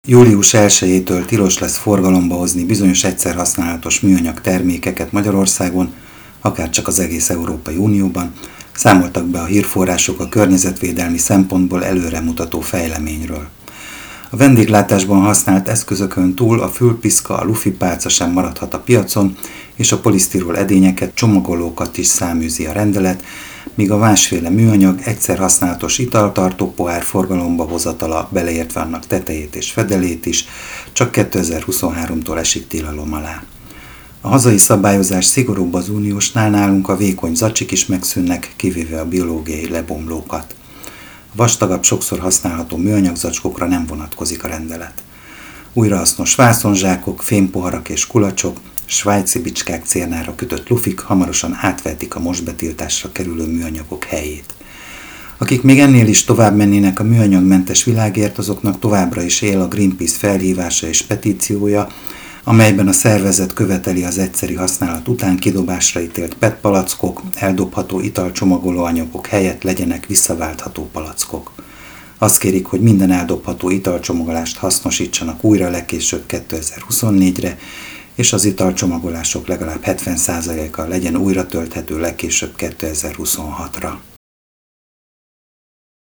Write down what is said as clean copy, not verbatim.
Július 1-től tilos lesz forgalomba hozni bizonyos egyszer használatos műanyag termékeket Magyarországon, akárcsak az egész Európai Unióban, számoltak be a hírforrások a környezetvédelmi szempontból előremutató fejleményről. A vendéglátásban használt eszközökön túl a fülpiszka, a lufipálca sem maradhat a piacon, és a polisztirol edényeket, csomagolókat is száműzi a rendelet, míg a másféle műanyag egyszer használatos italtartó pohár forgalomba hozatala, beleértve annak tetejét és fedelét is, csak 2023-tól esik tilalom alá. A hazai szabályozás szigorúbb az uniósnál, nálunk a vékony zacsik is megszűnnek, kivéve a biológiai lebomlókat. A vastagabb, sokszor használható műanyag zacskókra nem vonatkozik a rendelet. Újrahasznos vászonzsákok, fémpoharak és kulacsok, svájci bicskák cérnára kötött lufik hamarosan átvehetik a most betiltásra kerülő műanyagok helyét. Akik még ennél is tovább mennének a műanyagmentes világért, azoknak továbbra is él a Greenpeace felhívása és petíciója, amelyben a szervezet követeli az egyszeri használat után kidobásra ítélt PET palackok, eldobható italcsomagoló anyagok helyett legyenek visszaváltható palackok. Azt kérik, hogy minden eldobható italcsomagolást hasznosítsanak újra legkésőbb 2024-re, és az italcsomagolások legalább 70%-a legyen újra tölthető legkésőbb 2026-ra.